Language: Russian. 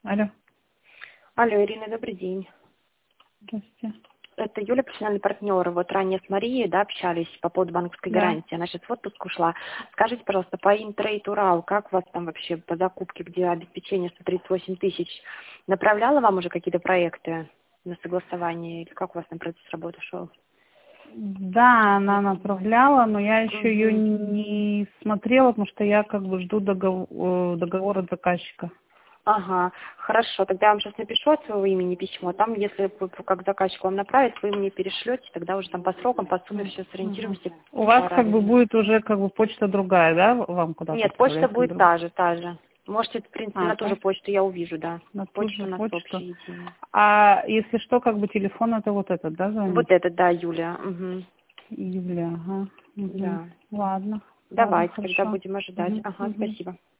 Алло. Алло, Ирина, добрый день. Здравствуйте. Это Юля, профессиональный партнер. Вот ранее с Марией, да, общались по поводу банковской Да. гарантии. Она сейчас в отпуск ушла. Скажите, пожалуйста, по Интрейд Урал, как у вас там вообще по закупке, где обеспечение 138 тысяч, направляла вам уже какие-то проекты на согласование? Или как у вас там процесс работы шел? Да, она направляла, но я еще ее Мгм. не смотрела, потому что я как бы жду договор от заказчика. Ага, хорошо. Тогда я вам сейчас напишу от своего имени письмо. Там, если как заказчик вам направит, вы мне перешлете, тогда уже там по срокам, по сумме все Мгм. сориентируемся У вас как бы правильно. будет уже как бы почта другая, да, вам куда-то Нет, почта отправлять на будет другую? та же. Можете, в принципе, на ту же Да? почту я увижу, да. На ту Почта же у нас почту. общая, единая. А если что, как бы телефон это вот этот, да, Вот звонить? это, да, Юля. Угу. Юля, ага. Угу. Да. Ладно, ладно, Давайте, тогда хорошо. будем ожидать. Угу, Ага, угу. спасибо.